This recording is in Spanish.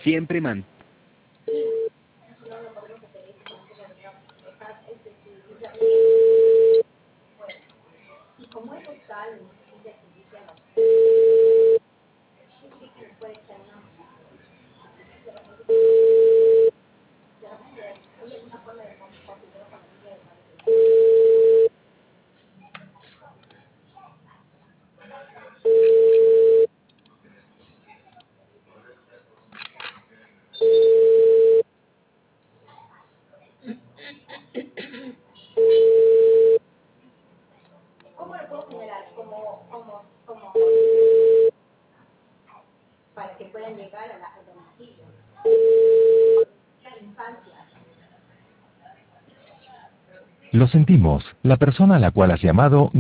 Siempre man. Lo sentimos, la persona a la cual has llamado